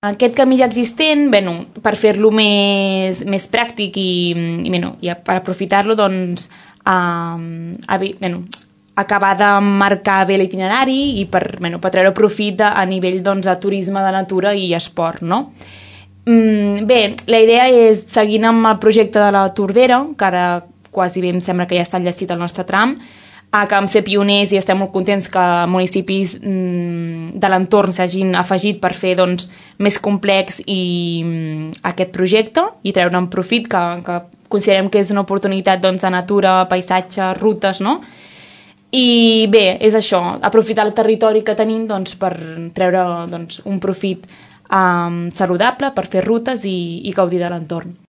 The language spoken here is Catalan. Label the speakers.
Speaker 1: Aquest camí ja existent, per fer-lo més pràctic i per aprofitar-lo, doncs, acabar de marcar bé l'itinerari i per treure profit a nivell de turisme de natura i esport, no? Bé, la idea és, seguint amb el projecte de la Tordera, que ara quasi bé em sembla que ja està enllestit el nostre tram, que vam ser pioners i estem molt contents que municipis de l'entorn s'hagin afegit per fer més complex aquest projecte i treure'n profit, que considerem que és una oportunitat de natura, paisatge, rutes, no? I bé, és això, aprofitar el territori que tenim per treure un profit saludable, per fer rutes i gaudir de l'entorn.